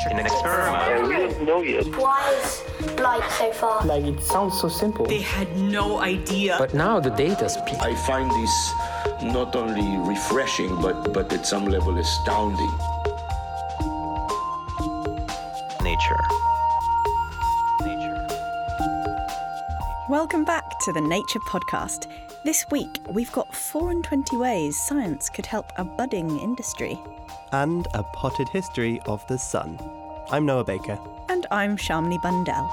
in an experiment. We don't know yet. Why is blight so far? Like, it sounds so simple. They had no idea. But now the data speaks. I find this not only refreshing, but at some level astounding. Nature. Welcome back to the Nature Podcast. This week, we've got 24 ways science could help a budding industry. And a potted history of the sun. I'm Noah Baker. And I'm Shamini Bundell.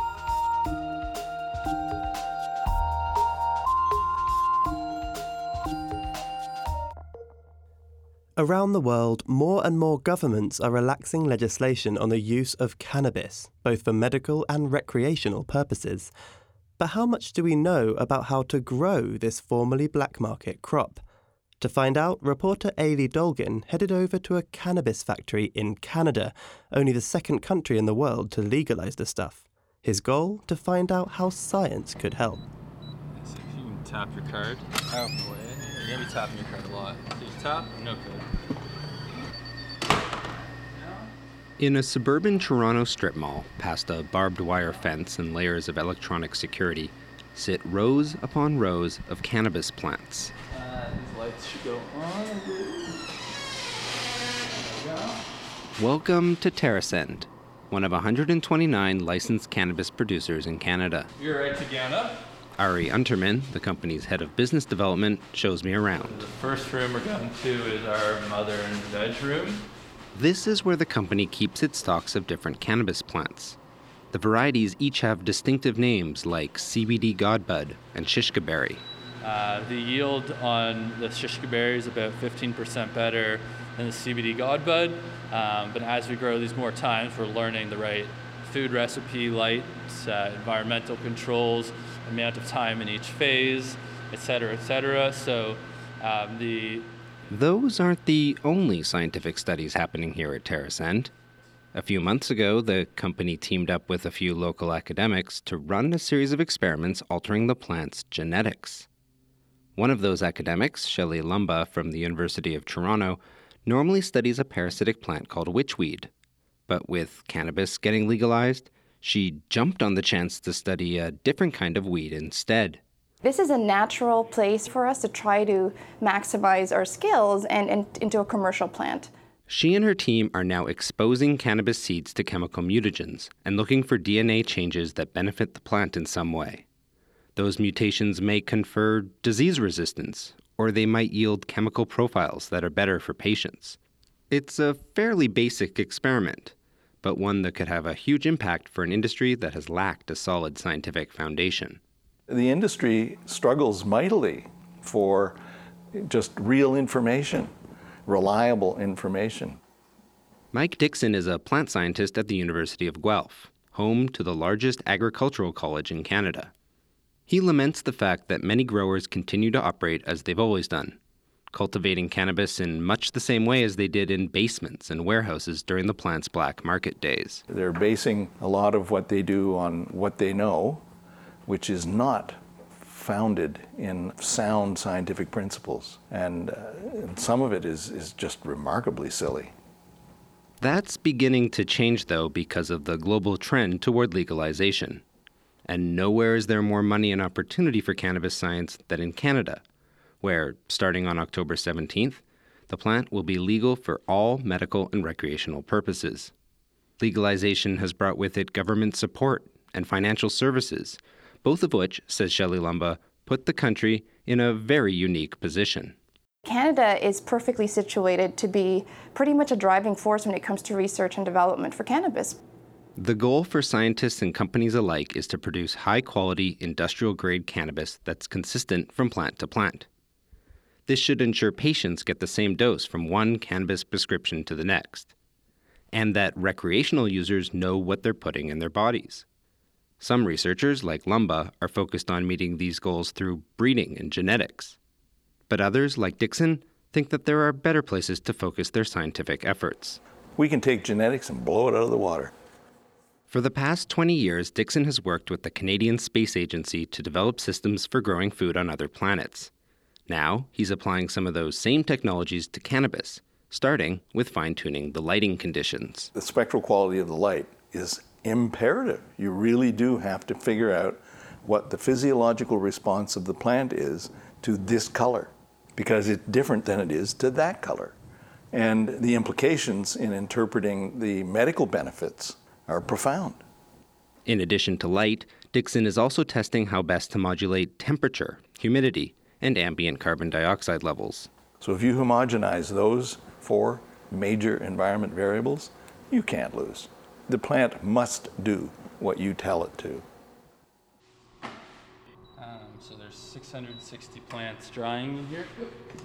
Around the world, more and more governments are relaxing legislation on the use of cannabis, both for medical and recreational purposes. But how much do we know about how to grow this formerly black market crop? To find out, reporter Ailey Dolgin headed over to a cannabis factory in Canada, only the second country in the world to legalise the stuff. His goal? To find out how science could help. So if you can tap your card. Oh, boy. You're going to be tapping your card a lot. So you tap, no good. In a suburban Toronto strip mall, past a barbed wire fence and layers of electronic security, sit rows upon rows of cannabis plants. These lights should go on. There we go. Welcome to TerraSend, one of 129 licensed cannabis producers in Canada. You're right to get up. Ari Unterman, the company's head of business development, shows me around. The first room we're going to is our mother and veg room. This is where the company keeps its stocks of different cannabis plants. The varieties each have distinctive names like CBD Godbud and Shishka Berry. The yield on the Shishka Berry is about 15% better than the CBD Godbud. But as we grow these more times, we're learning the right food recipe, lights, environmental controls, amount of time in each phase, et cetera, et cetera. So Those aren't the only scientific studies happening here at TerraSend. A few months ago, the company teamed up with a few local academics to run a series of experiments altering the plant's genetics. One of those academics, Shelley Lumba from the University of Toronto, normally studies a parasitic plant called witchweed. But with cannabis getting legalized, she jumped on the chance to study a different kind of weed instead. This is a natural place for us to try to maximize our skills and into a commercial plant. She and her team are now exposing cannabis seeds to chemical mutagens and looking for DNA changes that benefit the plant in some way. Those mutations may confer disease resistance, or they might yield chemical profiles that are better for patients. It's a fairly basic experiment, but one that could have a huge impact for an industry that has lacked a solid scientific foundation. The industry struggles mightily for just real information, reliable information. Mike Dixon is a plant scientist at the University of Guelph, home to the largest agricultural college in Canada. He laments the fact that many growers continue to operate as they've always done, cultivating cannabis in much the same way as they did in basements and warehouses during the plant's black market days. They're basing a lot of what they do on what they know, which is not founded in sound scientific principles. And some of it is just remarkably silly. That's beginning to change, though, because of the global trend toward legalization. And nowhere is there more money and opportunity for cannabis science than in Canada, where, starting on October 17th, the plant will be legal for all medical and recreational purposes. Legalization has brought with it government support and financial services, both of which, says Shelley Lumba, put the country in a very unique position. Canada is perfectly situated to be pretty much a driving force when it comes to research and development for cannabis. The goal for scientists and companies alike is to produce high-quality, industrial-grade cannabis that's consistent from plant to plant. This should ensure patients get the same dose from one cannabis prescription to the next, and that recreational users know what they're putting in their bodies. Some researchers, like Lumba, are focused on meeting these goals through breeding and genetics. But others, like Dixon, think that there are better places to focus their scientific efforts. We can take genetics and blow it out of the water. For the past 20 years, Dixon has worked with the Canadian Space Agency to develop systems for growing food on other planets. Now, he's applying some of those same technologies to cannabis, starting with fine-tuning the lighting conditions. The spectral quality of the light is imperative. You really do have to figure out what the physiological response of the plant is to this color, because it's different than it is to that color. And the implications in interpreting the medical benefits are profound. In addition to light, Dixon is also testing how best to modulate temperature, humidity, and ambient carbon dioxide levels. So if you homogenize those 4 major environment variables, you can't lose. The plant must do what you tell it to. So there's 660 plants drying in here.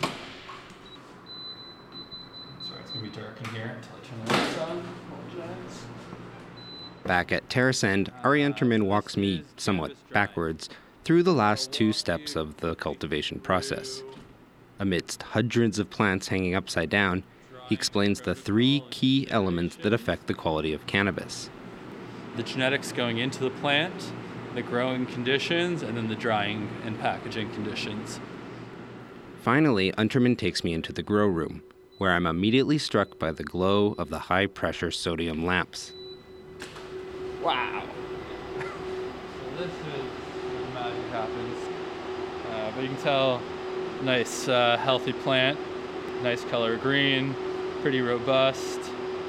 Sorry, it's going to be dark in here until I turn the lights on. Apologize. Back at Terrace End, Ari Unterman walks me, somewhat backwards, through the last 2 steps of the cultivation process. Amidst hundreds of plants hanging upside down, he explains the 3 key elements that affect the quality of cannabis. The genetics going into the plant, the growing conditions, and then the drying and packaging conditions. Finally, Unterman takes me into the grow room, where I'm immediately struck by the glow of the high-pressure sodium lamps. Wow! So this is where magic happens. But you can tell, nice healthy plant, nice color green, pretty robust,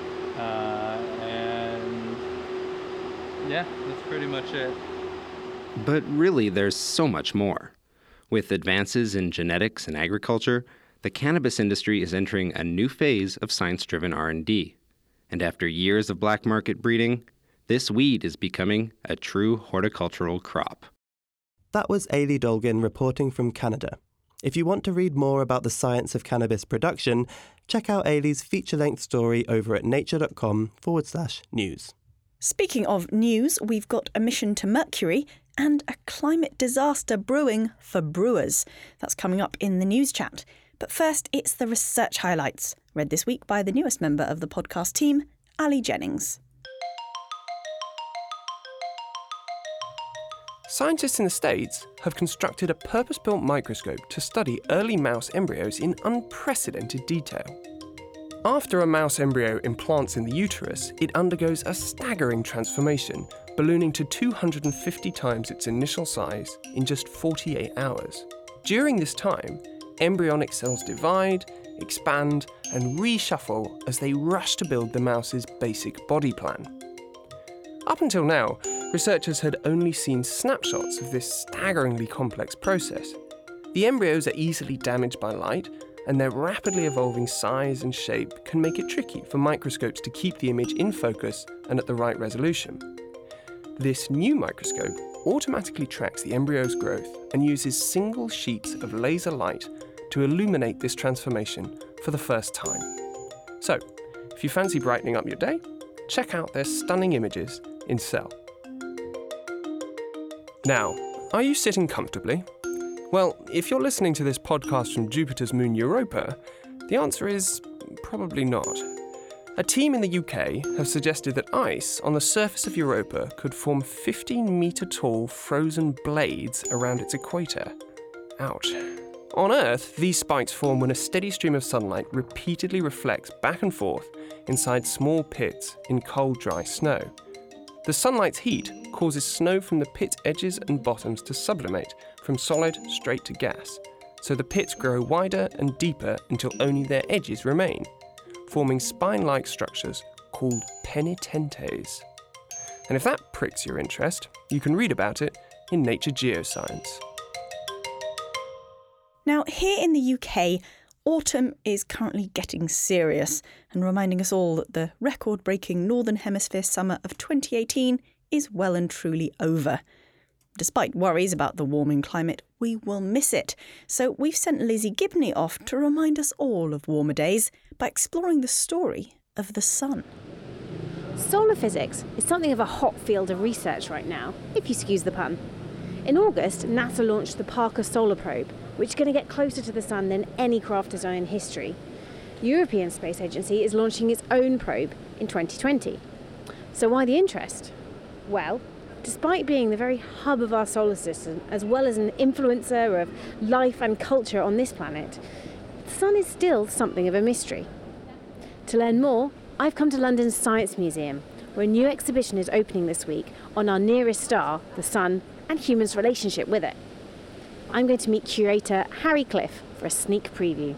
and yeah, that's pretty much it. But really, there's so much more. With advances in genetics and agriculture, the cannabis industry is entering a new phase of science-driven R&D. And after years of black market breeding, this weed is becoming a true horticultural crop. That was Ailey Dolgin reporting from Canada. If you want to read more about the science of cannabis production, check out Ailey's feature-length story over at nature.com/news. Speaking of news, we've got a mission to Mercury and a climate disaster brewing for brewers. That's coming up in the news chat. But first, it's the research highlights, read this week by the newest member of the podcast team, Ali Jennings. Scientists in the States have constructed a purpose-built microscope to study early mouse embryos in unprecedented detail. After a mouse embryo implants in the uterus, it undergoes a staggering transformation, ballooning to 250 times its initial size in just 48 hours. During this time, embryonic cells divide, expand, and reshuffle as they rush to build the mouse's basic body plan. Up until now, researchers had only seen snapshots of this staggeringly complex process. The embryos are easily damaged by light, and their rapidly evolving size and shape can make it tricky for microscopes to keep the image in focus and at the right resolution. This new microscope automatically tracks the embryo's growth and uses single sheets of laser light to illuminate this transformation for the first time. So, if you fancy brightening up your day, check out their stunning images in Cell. Now, are you sitting comfortably? Well, if you're listening to this podcast from Jupiter's moon Europa, the answer is probably not. A team in the UK have suggested that ice on the surface of Europa could form 15-metre-tall frozen blades around its equator. Ouch. On Earth, these spikes form when a steady stream of sunlight repeatedly reflects back and forth inside small pits in cold, dry snow. The sunlight's heat causes snow from the pit edges and bottoms to sublimate from solid straight to gas, so the pits grow wider and deeper until only their edges remain, forming spine-like structures called penitentes. And if that pricks your interest, you can read about it in Nature Geoscience. Now, here in the UK, autumn is currently getting serious and reminding us all that the record-breaking Northern Hemisphere summer of 2018 is well and truly over. Despite worries about the warming climate, we will miss it. So we've sent Lizzie Gibney off to remind us all of warmer days by exploring the story of the sun. Solar physics is something of a hot field of research right now, if you excuse the pun. In August, NASA launched the Parker Solar Probe, which is going to get closer to the sun than any craft design in history. European Space Agency is launching its own probe in 2020. So why the interest? Well, despite being the very hub of our solar system, as well as an influencer of life and culture on this planet, the sun is still something of a mystery. To learn more, I've come to London's Science Museum, where a new exhibition is opening this week on our nearest star, the Sun, and humans' relationship with it. I'm going to meet curator Harry Cliff for a sneak preview.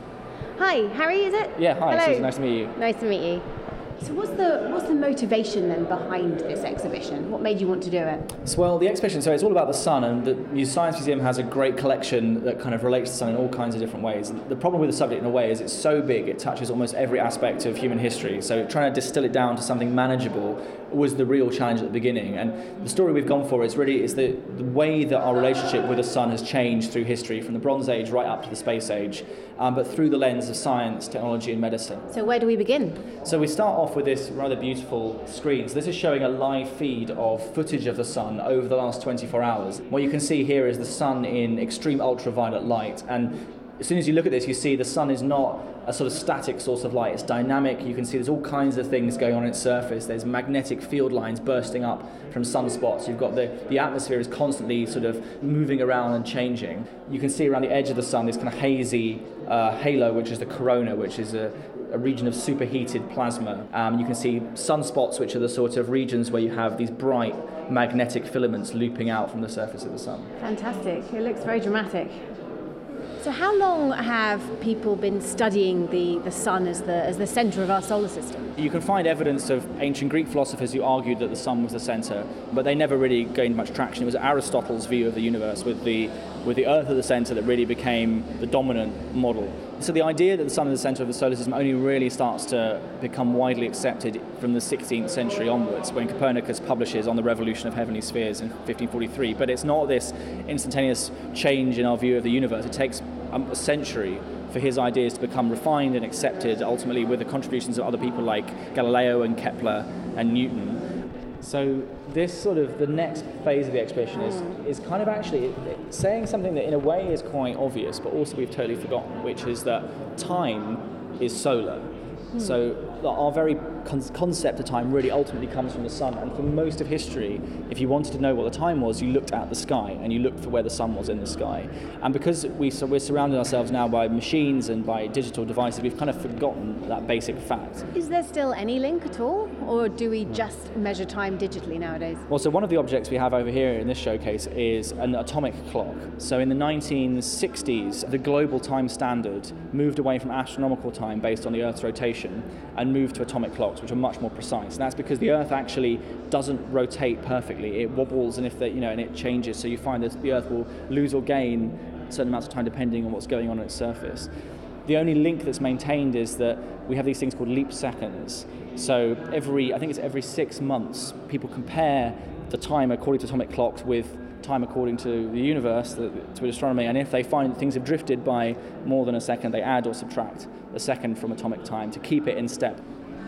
Hi, Harry, is it? Yeah, hi, Hello. Susan, nice to meet you. Nice to meet you. So what's the motivation then behind this exhibition? What made you want to do it? Well, the exhibition, so it's all about the sun, and the Science Museum has a great collection that kind of relates to the sun in all kinds of different ways. The problem with the subject in a way is it's so big, it touches almost every aspect of human history. So trying to distill it down to something manageable was the real challenge at the beginning. And the story we've gone for is the way that our relationship with the sun has changed through history, from the Bronze Age right up to the Space Age, but through the lens of science, technology and medicine. So where do we begin? So we start off with this rather beautiful screen. So this is showing a live feed of footage of the sun over the last 24 hours. What you can see here is the sun in extreme ultraviolet light, and as soon as you look at this, you see the sun is not a sort of static source of light. It's dynamic. You can see there's all kinds of things going on its surface. There's magnetic field lines bursting up from sunspots. You've got the atmosphere is constantly sort of moving around and changing. You can see around the edge of the sun this kind of hazy halo, which is the corona, which is a region of superheated plasma. You can see sunspots, which are the sort of regions where you have these bright magnetic filaments looping out from the surface of the sun. Fantastic. It looks very dramatic. So how long have people been studying the sun as the centre of our solar system? You can find evidence of ancient Greek philosophers who argued that the sun was the centre, but they never really gained much traction. It was Aristotle's view of the universe with the Earth at the centre that really became the dominant model. So the idea that the sun is the centre of the solar system only really starts to become widely accepted from the 16th century onwards, when Copernicus publishes On the Revolution of Heavenly Spheres in 1543. But it's not this instantaneous change in our view of the universe. It takes a century for his ideas to become refined and accepted, ultimately with the contributions of other people like Galileo and Kepler and Newton. So this sort of, the next phase of the exhibition is kind of actually saying something that in a way is quite obvious, but also we've totally forgotten, which is that time is solar. So our very concept of time really ultimately comes from the sun, and for most of history, if you wanted to know what the time was, you looked at the sky and you looked for where the sun was in the sky. And because we're surrounding ourselves now by machines and by digital devices, we've kind of forgotten that basic fact. Is there still any link at all, or do we just measure time digitally nowadays? Well, so one of the objects we have over here in this showcase is an atomic clock. So in the 1960s, the global time standard moved away from astronomical time based on the Earth's rotation and moved to atomic clocks, which are much more precise. And that's because the Earth actually doesn't rotate perfectly. It wobbles, and and it changes. So you find that the Earth will lose or gain certain amounts of time depending on what's going on its surface. The only link that's maintained is that we have these things called leap seconds. So I think it's every 6 months, people compare the time according to atomic clocks with time according to the universe, to astronomy, and if they find that things have drifted by more than a second, they add or subtract a second from atomic time to keep it in step.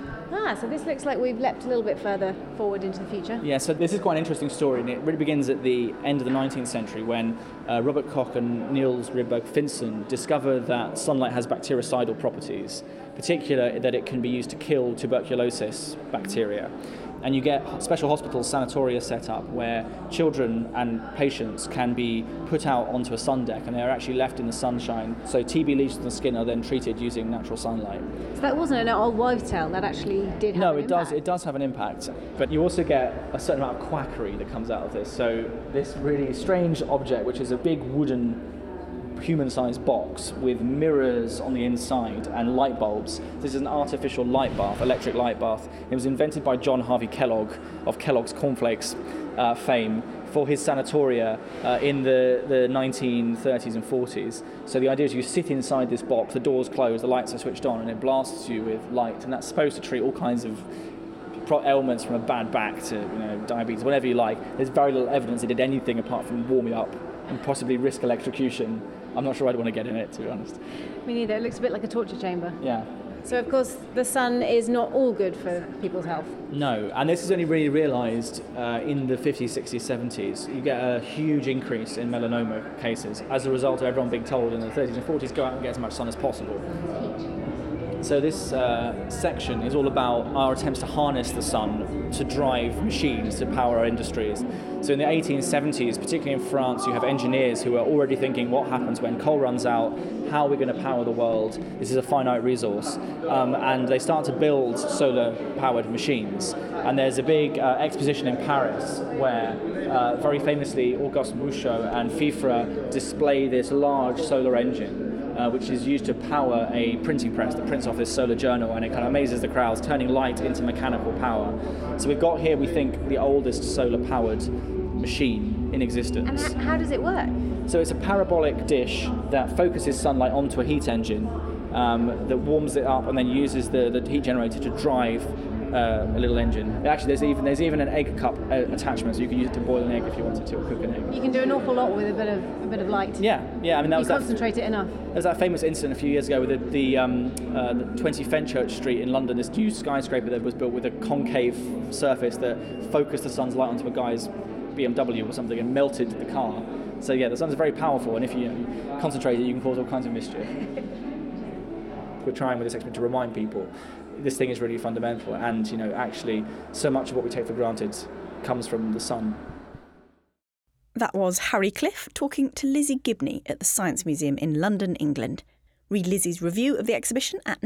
So this looks like we've leapt a little bit further forward into the future. Yeah, so this is quite an interesting story, and it really begins at the end of the 19th century when Robert Koch and Niels Rydberg Finsen discovered that sunlight has bactericidal properties, particularly that it can be used to kill tuberculosis bacteria. And you get special hospitals, sanatoria set up where children and patients can be put out onto a sun deck and they're actually left in the sunshine. So TB lesions on the skin are then treated using natural sunlight. So that wasn't an old wives' tale, that actually did have No, an it impact. does. It does have an impact. But you also get a certain amount of quackery that comes out of this. So this really strange object, which is a big wooden human-sized box with mirrors on the inside and light bulbs. This is an artificial light bath, electric light bath. It was invented by John Harvey Kellogg of Kellogg's Cornflakes fame for his sanatoria in the 1930s and 40s. So the idea is you sit inside this box, the doors closed, the lights are switched on, and it blasts you with light, and that's supposed to treat all kinds of ailments from a bad back to diabetes, whatever you like. There's very little evidence it did anything apart from warm you up and possibly risk electrocution. I'm not sure I'd want to get in it, to be honest. Me neither. It looks a bit like a torture chamber. Yeah. So, of course, the sun is not all good for people's health. No, and this is only really realised in the 50s, 60s, 70s. You get a huge increase in melanoma cases as a result of everyone being told in the 30s and 40s, go out and get as much sun as possible. So this section is all about our attempts to harness the sun to drive machines to power our industries. So in the 1870s, particularly in France, you have engineers who are already thinking what happens when coal runs out, how are we going to power the world? This is a finite resource. And they start to build solar-powered machines. And there's a big exposition in Paris where, very famously, Auguste Bouchot and Fifre display this large solar engine, which is used to power a printing press that prints off this solar journal, and it kind of amazes the crowds, turning light into mechanical power. So we've got here, we think, the oldest solar-powered machine in existence. And how does it work? So it's a parabolic dish that focuses sunlight onto a heat engine that warms it up and then uses the heat generator to drive a little engine. Actually, there's even an egg cup attachment, so you can use it to boil an egg if you wanted to, or cook an egg. You can do an awful lot with a bit of light. Yeah. I mean, that was concentrate it enough. There was that famous incident a few years ago with the 20 Fenchurch Street in London. This new skyscraper that was built with a concave surface that focused the sun's light onto a guy's BMW or something and melted the car. So yeah, the sun's very powerful, and if you concentrate it, you can cause all kinds of mischief. We're trying with this experiment to remind people this thing is really fundamental, and actually so much of what we take for granted comes from the sun. That was Harry Cliff talking to Lizzie Gibney at the Science Museum in London, England. Read Lizzie's review of the exhibition at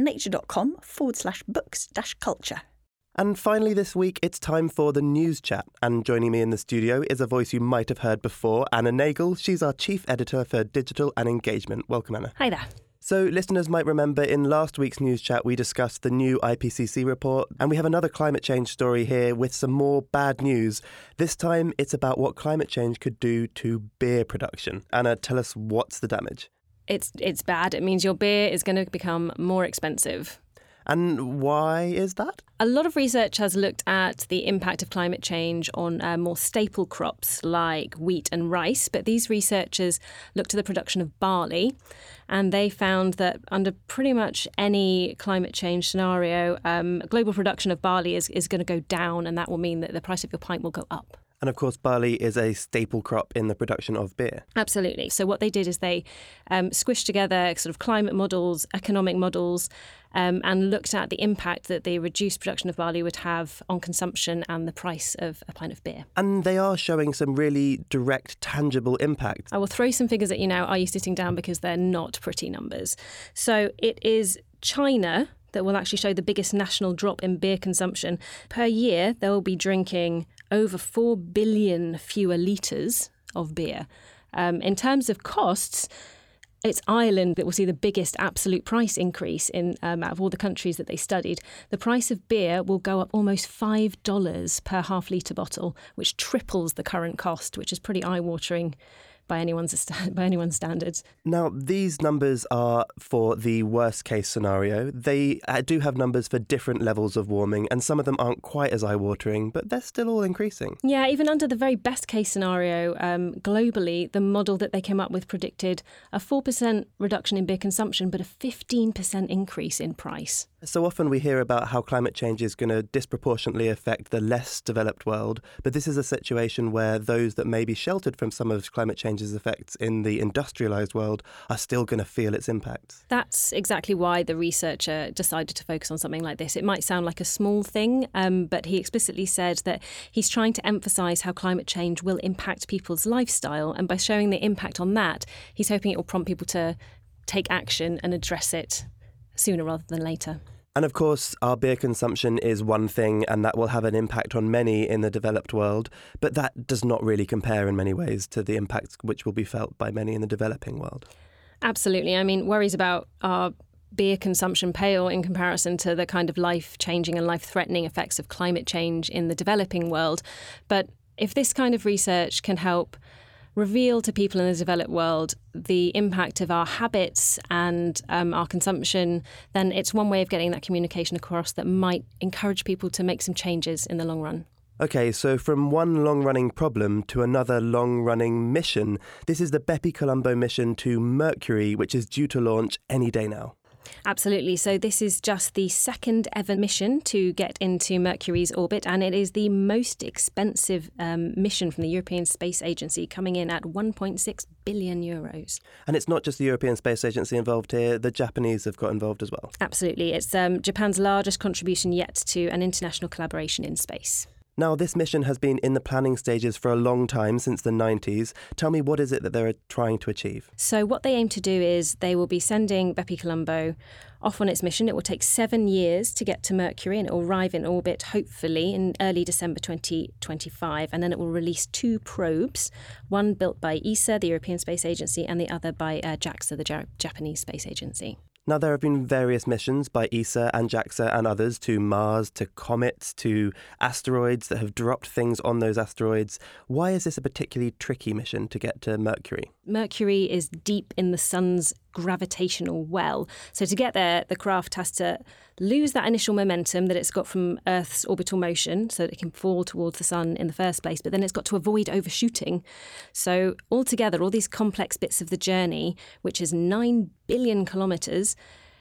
nature.com/books-culture. And finally this week, it's time for the News Chat. And joining me in the studio is a voice you might have heard before, Anna Nagel. She's our Chief Editor for Digital and Engagement. Welcome, Anna. Hi there. So listeners might remember in last week's News Chat, we discussed the new IPCC report, and we have another climate change story here with some more bad news. This time, it's about what climate change could do to beer production. Anna, tell us what's the damage. It's bad. It means your beer is going to become more expensive. And why is that? A lot of research has looked at the impact of climate change on more staple crops like wheat and rice, but these researchers looked at the production of barley, and they found that under pretty much any climate change scenario, global production of barley is going to go down, and that will mean that the price of your pint will go up. And of course, barley is a staple crop in the production of beer. Absolutely. So what they did is they squished together sort of climate models, economic models, and looked at the impact that the reduced production of barley would have on consumption and the price of a pint of beer. And they are showing some really direct, tangible impact. I will throw some figures at you now. Are you sitting down? Because they're not pretty numbers. So it is China that will actually show the biggest national drop in beer consumption. Per year, they will be drinking over 4 billion fewer litres of beer. In terms of costs, it's Ireland that will see the biggest absolute price increase out of all the countries that they studied. The price of beer will go up almost $5 per half-litre bottle, which triples the current cost, which is pretty eye-watering by anyone's standards. Now, these numbers are for the worst case scenario. They do have numbers for different levels of warming, and some of them aren't quite as eye-watering, but they're still all increasing. Yeah, even under the very best case scenario, globally, the model that they came up with predicted a 4% reduction in beer consumption, but a 15% increase in price. So often we hear about how climate change is going to disproportionately affect the less developed world, but this is a situation where those that may be sheltered from some of climate change's effects in the industrialised world are still going to feel its impacts. That's exactly why the researcher decided to focus on something like this. It might sound like a small thing, but he explicitly said that he's trying to emphasise how climate change will impact people's lifestyle, and by showing the impact on that, he's hoping it will prompt people to take action and address it sooner rather than later. And of course, our beer consumption is one thing, and that will have an impact on many in the developed world, but that does not really compare in many ways to the impacts which will be felt by many in the developing world. Absolutely. I mean, worries about our beer consumption pale in comparison to the kind of life-changing and life-threatening effects of climate change in the developing world. But if this kind of research can help reveal to people in the developed world the impact of our habits and our consumption, then it's one way of getting that communication across that might encourage people to make some changes in the long run. OK, so from one long-running problem to another long-running mission. This is the Bepi Colombo mission to Mercury, which is due to launch any day now. Absolutely. So this is just the second ever mission to get into Mercury's orbit, and it is the most expensive mission from the European Space Agency, coming in at €1.6 billion. And it's not just the European Space Agency involved here, the Japanese have got involved as well. Absolutely. It's Japan's largest contribution yet to an international collaboration in space. Now, this mission has been in the planning stages for a long time, since the 90s. Tell me, what is it that they're trying to achieve? So what they aim to do is they will be sending Bepi Colombo off on its mission. It will take 7 years to get to Mercury, and it will arrive in orbit, hopefully, in early December 2025. And then it will release 2 probes, one built by ESA, the European Space Agency, and the other by JAXA, the Japanese Space Agency. Now, there have been various missions by ESA and JAXA and others to Mars, to comets, to asteroids that have dropped things on those asteroids. Why is this a particularly tricky mission to get to Mercury? Mercury is deep in the sun's gravitational well. So to get there, the craft has to lose that initial momentum that it's got from Earth's orbital motion so that it can fall towards the sun in the first place, but then it's got to avoid overshooting. So altogether, all these complex bits of the journey, which is 9 billion kilometres,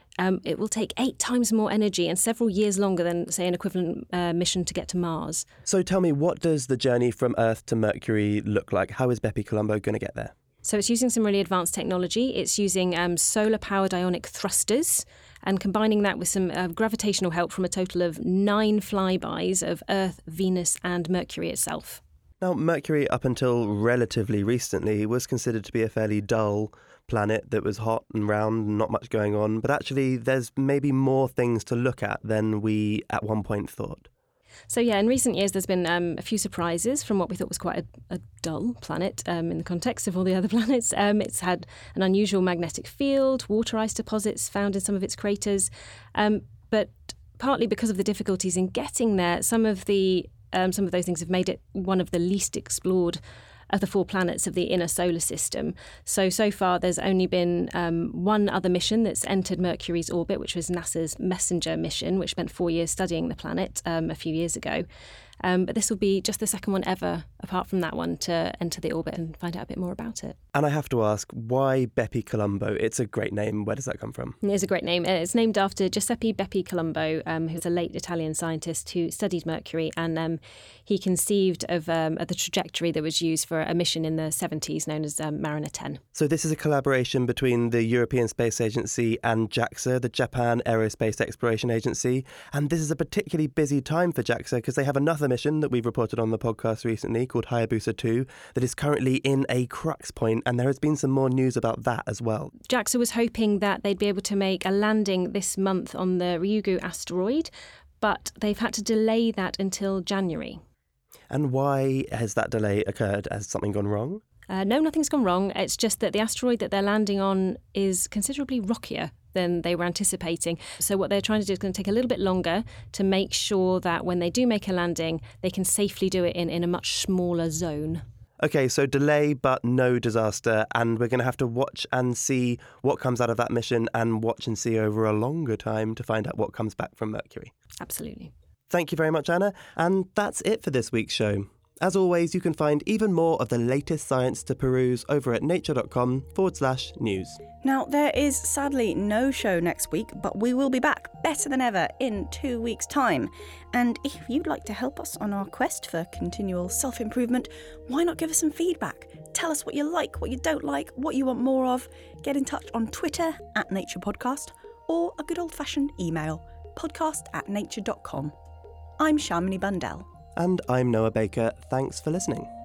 it will take 8 times more energy and several years longer than, say, an equivalent mission to get to Mars. So tell me, what does the journey from Earth to Mercury look like? How is Bepi Colombo going to get there? So it's using some really advanced technology. It's using solar-powered ionic thrusters and combining that with some gravitational help from a total of 9 flybys of Earth, Venus and Mercury itself. Now, Mercury, up until relatively recently, was considered to be a fairly dull planet that was hot and round and not much going on. But actually, there's maybe more things to look at than we at one point thought. So yeah, in recent years there's been a few surprises from what we thought was quite a dull planet in the context of all the other planets. It's had an unusual magnetic field, water ice deposits found in some of its craters, but partly because of the difficulties in getting there, some of those things have made it one of the least explored of the 4 planets of the inner solar system. So far there's only been one other mission that's entered Mercury's orbit, which was NASA's MESSENGER mission, which spent 4 years studying the planet a few years ago. But this will be just the second one ever, apart from that one, to enter the orbit and find out a bit more about it. And I have to ask, why Bepi Colombo? It's a great name. Where does that come from? It is a great name. It's named after Giuseppe Bepi Colombo, who's a late Italian scientist who studied Mercury, and he conceived of the trajectory that was used for a mission in the 70s known as Mariner 10. So this is a collaboration between the European Space Agency and JAXA, the Japan Aerospace Exploration Agency. And this is a particularly busy time for JAXA because they have another mission that we've reported on the podcast recently called Hayabusa 2 that is currently in a crux point, and there has been some more news about that as well. JAXA was hoping that they'd be able to make a landing this month on the Ryugu asteroid, but they've had to delay that until January. And why has that delay occurred? Has something gone wrong? No, nothing's gone wrong. It's just that the asteroid that they're landing on is considerably rockier than they were anticipating. So what they're trying to do is going to take a little bit longer to make sure that when they do make a landing, they can safely do it in a much smaller zone. OK, so delay but no disaster, and we're going to have to watch and see what comes out of that mission and watch and see over a longer time to find out what comes back from Mercury. Absolutely. Thank you very much, Anna. And that's it for this week's show. As always, you can find even more of the latest science to peruse over at nature.com/news. Now, there is sadly no show next week, but we will be back better than ever in 2 weeks' time. And if you'd like to help us on our quest for continual self-improvement, why not give us some feedback? Tell us what you like, what you don't like, what you want more of. Get in touch on Twitter @NaturePodcast or a good old-fashioned email, podcast@nature.com. I'm Shamini Bundell. And I'm Noah Baker. Thanks for listening.